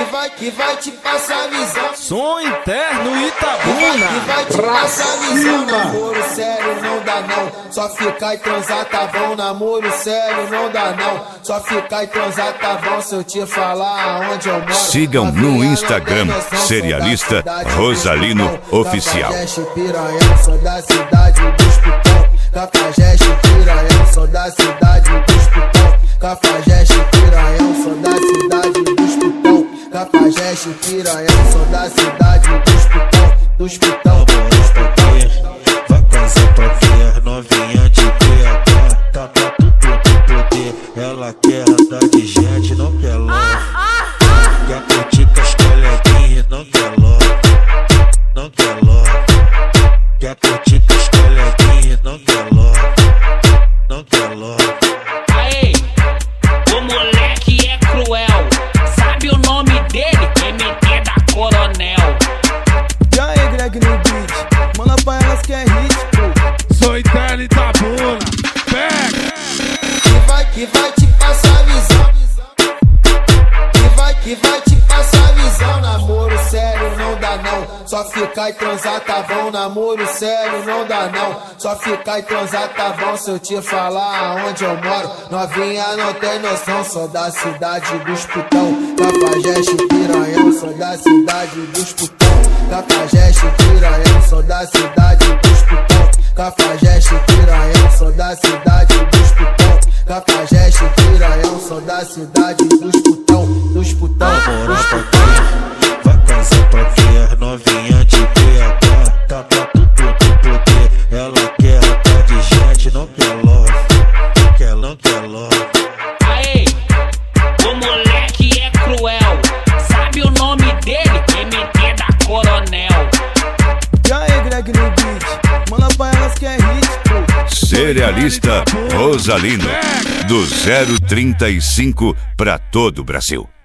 que vai te passar visão. Som interno Itabuna. Que vai te passar visão. Namoro sério não dá não. Só ficar e transar tá bom. Namoro sério não dá não. Só ficar e transar tá bom. Se eu te falar aonde eu moro. Sigam no Instagram Serialista Rosalino Oficial. Cafajeste, Piranhão, sou da cidade dos Putão. Cafajeste, Piranhão, sou da cidade dos Putão. Cafajeste, Piranhão, sou da cidade dos Putão. Cafajeste, Piranhão, sou da cidade dos Putão. Dos Putão, dos Putão. Vai com essa toquinha, novinha de Cuiabá. Tá pra tudo poder. Ela quer andar de gente, não quer logo. Quer curtir com as coleguinhas, não quer logo. Não quer logo. Quer curtir com as coleguinhas, não quer logo. Não quer logo. Aê, o moleque é cruel. Sabe o nome dele? MT da Coronel. E aí, Greg no beat, manda pra elas que é hit, pô. Sou interno Itabuna. Pega! Que vai te passar visão. Que vai te passar visão. Namoro sério não dá não. Só ficar e transar tá bom. Namoro sério não dá não. Só ficar e transar tá bom. Se eu te falar aonde eu moro, novinha não tem noção. Sou da cidade dos Putão. Cafajeste, Piranhão, sou da cidade dos Putão. Cafajeste, Piranhão, sou da cidade dos Putão. Cafajeste, Piranhão, sou da cidade dos Putão. Cafajeste, Piranhão, sou da cidade dos Putão. Dos Putão, dos Putão. Vai com essa toquinha, novinha de Cuiabá. Tá pra tudo poder. Ela quer andar de gente, não quer logo. Não quer logo. Aê, o moleque é cruel. Sabe o nome dele? MT da Coronel. E aí, Greg no beat, manda pra elas que é hit, pô. Serialista Rosalino, do 035 pra todo o Brasil.